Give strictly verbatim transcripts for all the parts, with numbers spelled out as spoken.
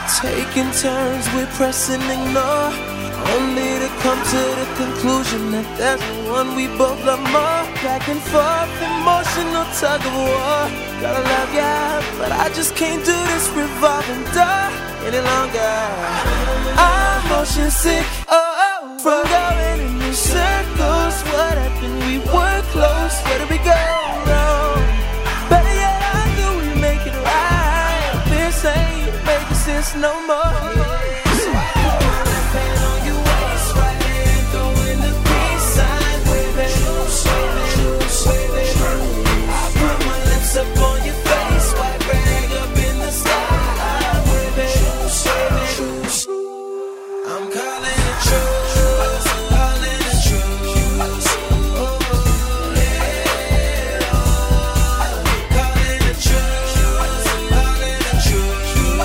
Taking turns with press and ignore, only to come to the conclusion that there's the one we both love more. Back and forth, emotional tug of war. Gotta love ya, but I just can't do this revolving door any longer. I'm motion sick, oh, oh, from going in new circles. What happened? We were close. Where did we go wrong? Better yet, I knew we make it right. This ain't making sense no more. So I put my left hand on your waist, right hand throwing the peace sign, waving, waving. I put my lips up on your face, white rag up in the sky, waving, waving. I'm calling it true, calling it true. Oh yeah, calling it true, calling it true.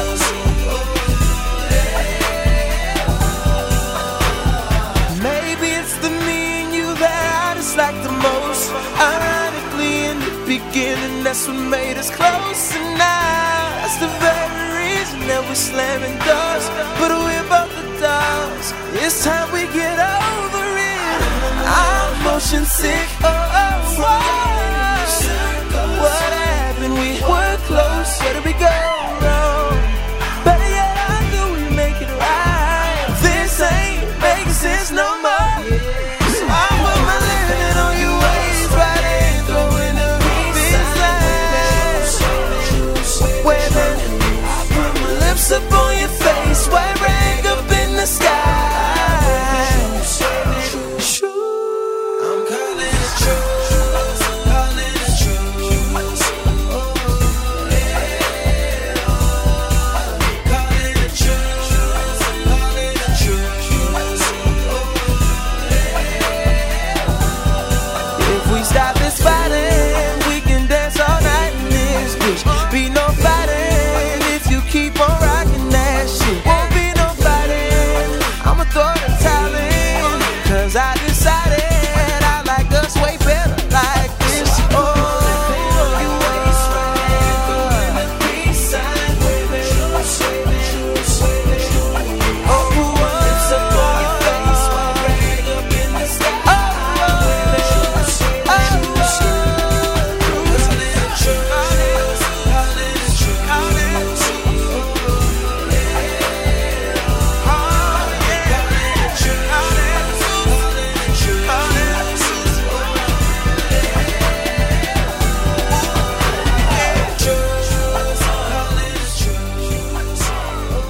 Maybe it's the me and you that I dislike the most. Ironically, in the beginning, that's what made us close. And now, that's the very reason that we're slamming doors. But we're both adults. It's time we get over it. I'm motion sick. Oh, oh, oh. What happened? We were close. Where did we go wrong? Better yet, I knew we'd make it right. This ain't making sense no more. So I put my left hand on your waist, right hand throwing the peace sign, waving. I put my lips up on